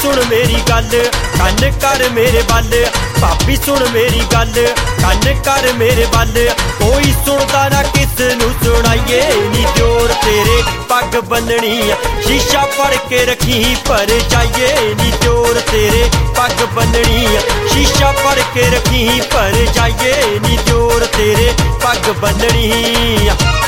सुन मेरी गल कन कर मेरे बल, भाभी सुन मेरी गल कन कर मेरे बल। कोई सुनदा ना किस नू सुनाइए नी दियोर तेरे पग बन्ननी शीशा फड़ के रखी पर जाइए नी दियोर तेरे पग बन्ननी शीशा फड़ के रखी पर जाइए नी दियोर तेरे पग बन्ननी।